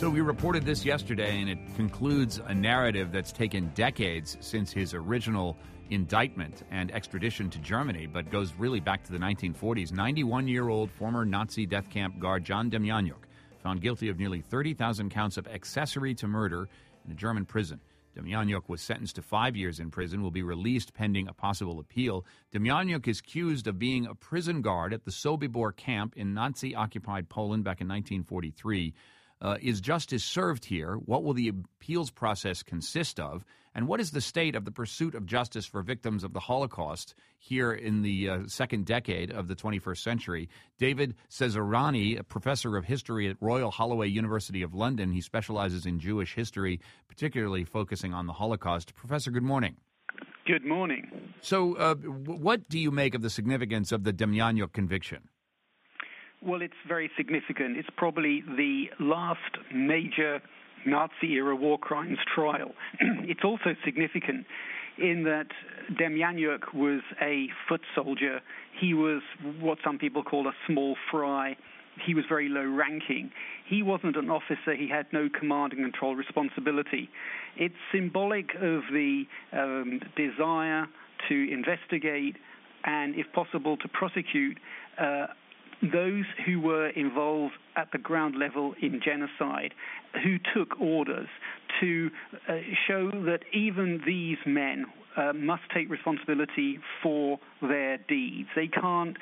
So we reported this yesterday, and it concludes a narrative that's taken decades since his original indictment and extradition to Germany, but goes really back to the 1940s. 91-year-old former Nazi death camp guard John Demjanjuk found guilty of nearly 30,000 counts of accessory to murder in a German prison. Demjanjuk was sentenced to 5 years in prison, will be released pending a possible appeal. Demjanjuk is accused of being a prison guard at the Sobibor camp in Nazi-occupied Poland back in 1943. Is justice served here? What will the appeals process consist of? And what is the state of the pursuit of justice for victims of the Holocaust here in the second decade of the 21st century? David Cesarani, a professor of history at Royal Holloway University of London. He specializes in Jewish history, particularly focusing on the Holocaust. Professor, good morning. Good morning. So what do you make of the significance of the Demjanjuk conviction? Well, it's very significant. It's probably the last major Nazi-era war crimes trial. It's also significant in that Demjanjuk was a foot soldier. He was what some people call a small fry. He was very low ranking. He wasn't an officer. He had no command and control responsibility. It's symbolic of the desire to investigate and, if possible, to prosecute those who were involved at the ground level in genocide, who took orders to show that even these men must take responsibility for their deeds. They can't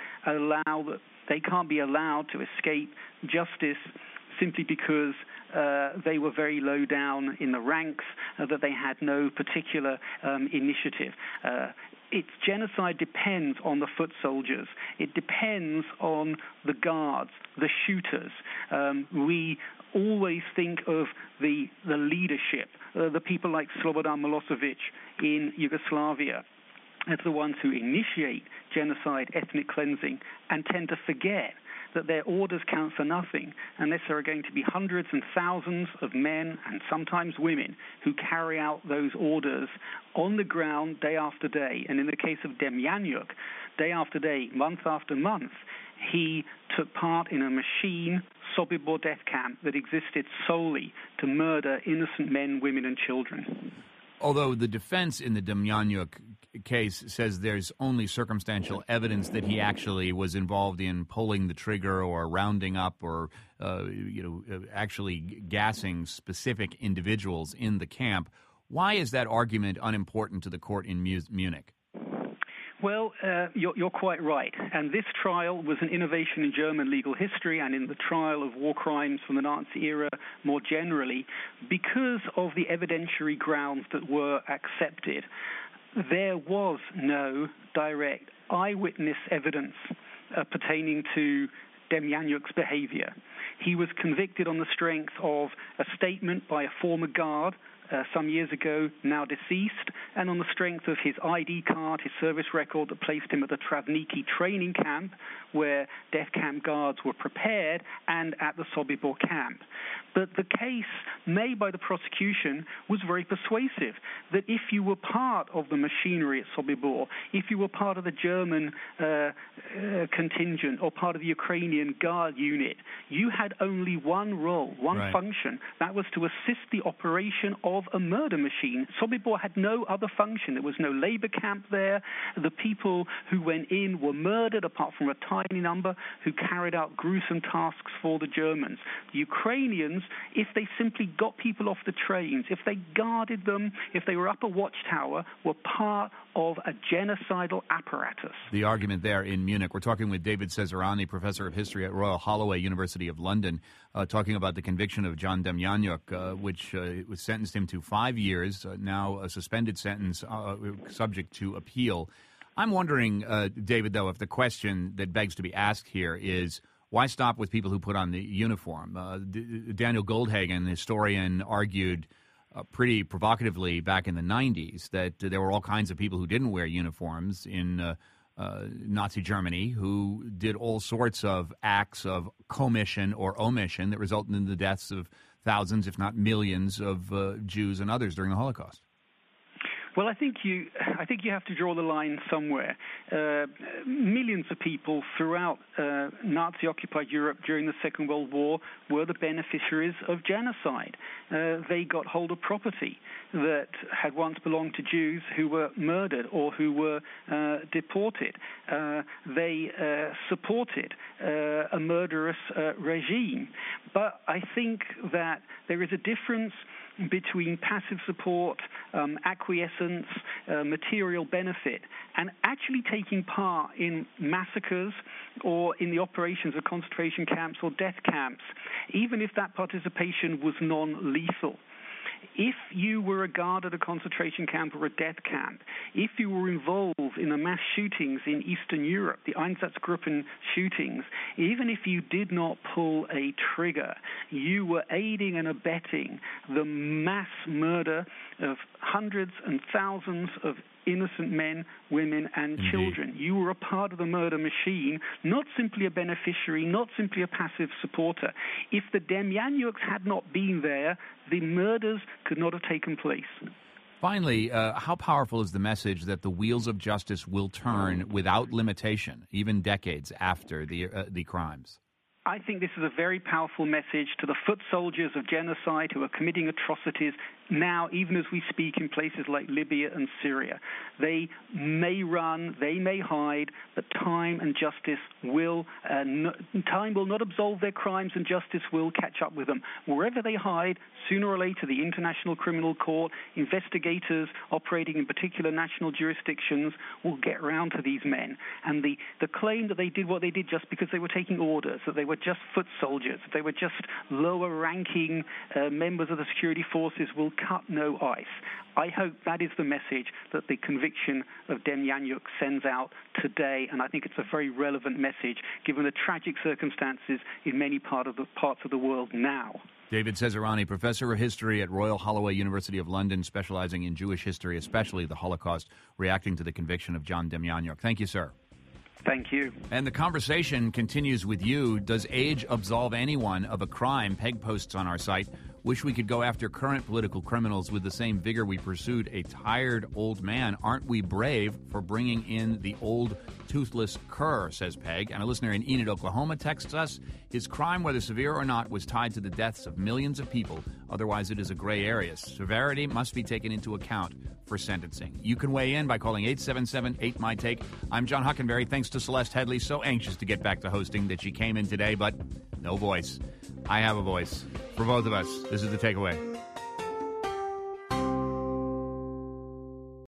be allowed to escape justice simply because they were very low down in the ranks, that they had no particular initiative. Its genocide depends on the foot soldiers. It depends on the guards, the shooters. We always think of the leadership, the people like Slobodan Milosevic in Yugoslavia, as the ones who initiate genocide, ethnic cleansing, and tend to forget that their orders count for nothing unless there are going to be hundreds and thousands of men and sometimes women who carry out those orders on the ground day after day. And in the case of Demjanjuk, day after day, month after month, he took part in a machine Sobibor death camp that existed solely to murder innocent men, women, and children. Although the defense in the Demjanjuk case says there's only circumstantial evidence that he actually was involved in pulling the trigger or rounding up or, actually gassing specific individuals in the camp, why is that argument unimportant to the court in Munich? Well, you're quite right. And this trial was an innovation in German legal history and in the trial of war crimes from the Nazi era more generally, because of the evidentiary grounds that were accepted. There was no direct eyewitness evidence pertaining to Demjanjuk's behavior. He was convicted on the strength of a statement by a former guard some years ago, now deceased, and on the strength of his ID card, his service record that placed him at the Travniki training camp, where death camp guards were prepared, and at the Sobibor camp. But the case made by the prosecution was very persuasive, that if you were part of the machinery at Sobibor, if you were part of the German contingent or part of the Ukrainian guard unit, you had only one role, one function. That was to assist the operation of a murder machine. Sobibor had no other function. There was no labor camp there. The people who went in were murdered, apart from a tiny number who carried out gruesome tasks for the Germans. The Ukrainians, if they simply got people off the trains, if they guarded them, if they were up a watchtower, were part of a genocidal apparatus. The argument there in Munich. We're talking with David Cesarani, professor of history at Royal Holloway University of London, talking about the conviction of John Demjanjuk, which was sentenced him to 5 years, now a suspended sentence subject to appeal. I'm wondering, David, though, if the question that begs to be asked here is, why stop with people who put on the uniform? Daniel Goldhagen, historian, argued pretty provocatively back in the 90s that there were all kinds of people who didn't wear uniforms in Nazi Germany who did all sorts of acts of commission or omission that resulted in the deaths of thousands, if not millions, of Jews and others during the Holocaust. Well, I think you have to draw the line somewhere. Millions of people throughout Nazi-occupied Europe during the Second World War were the beneficiaries of genocide. They got hold of property that had once belonged to Jews who were murdered or who were deported. They supported a murderous regime. But I think that there is a difference between passive support, acquiescence, material benefit, and actually taking part in massacres or in the operations of concentration camps or death camps, even if that participation was non-lethal. If you were a guard at a concentration camp or a death camp, if you were involved in the mass shootings in Eastern Europe, the Einsatzgruppen shootings, even if you did not pull a trigger, you were aiding and abetting the mass murder of hundreds and thousands of innocent men, women, and children. You were a part of the murder machine, not simply a beneficiary, not simply a passive supporter. If the Demjanjuks had not been there, the murders could not have taken place. Finally, how powerful is the message that the wheels of justice will turn without limitation, even decades after the crimes? I think this is a very powerful message to the foot soldiers of genocide who are committing atrocities now, even as we speak, in places like Libya and Syria. They may run, they may hide, but time and justice will, time will not absolve their crimes, and justice will catch up with them. Wherever they hide, sooner or later, the International Criminal Court, investigators operating in particular national jurisdictions will get around to these men. And the claim that they did what they did just because they were taking orders, that they were just foot soldiers, that they were just lower-ranking members of the security forces will cut no ice. I hope that is the message that the conviction of Demjanjuk sends out today, and I think it's a very relevant message given the tragic circumstances in many parts of the world now. David Cesarani, professor of history at Royal Holloway University of London, specializing in Jewish history, especially the Holocaust, reacting to the conviction of John Demjanjuk. Thank you, sir. Thank you. And the conversation continues with you. Does age absolve anyone of a crime? Peg posts on our site. Wish we could go after current political criminals with the same vigor we pursued a tired old man. Aren't we brave for bringing in the old toothless cur, says Peg. And a listener in Enid, Oklahoma texts us, his crime, whether severe or not, was tied to the deaths of millions of people. Otherwise, it is a gray area. Severity must be taken into account for sentencing. You can weigh in by calling 877-8MY-TAKE. I'm John Huckenberry. Thanks to Celeste Headley, so anxious to get back to hosting that she came in today, but no voice. I have a voice for both of us. This is The Takeaway.